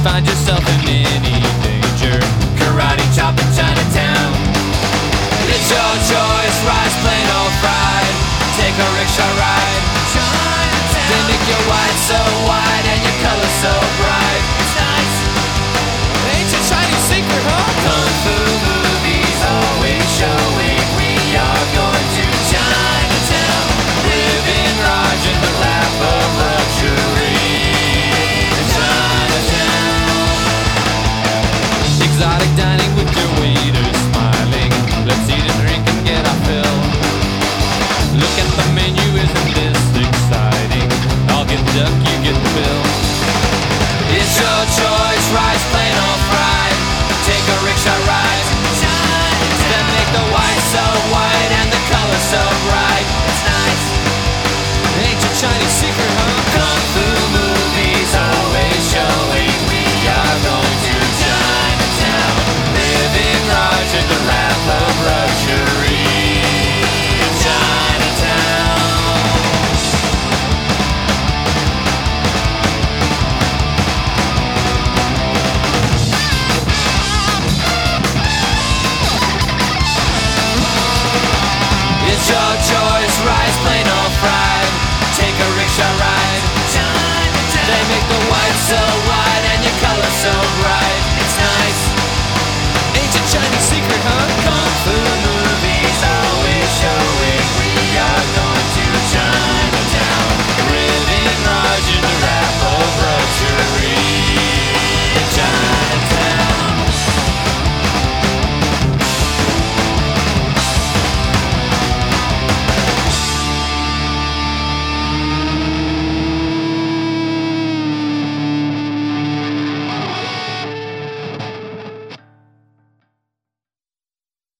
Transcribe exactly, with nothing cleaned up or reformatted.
find yourself in any danger, karate chop in Chinatown. It's your choice, rice, plain or fried. Take a rickshaw ride. Chinatown. They make your white so white and your color so bright. It's nice. Ancient Chinese secret, huh? Kung Fu movies always showing. We are going to Chinatown. Live in Raj in the lap of luxury. Chinatown. Exotic dining with your waiters smiling. Let's eat and drink and get our fill. Look at the menu, isn't this exciting? I'll get duck, you get the bill.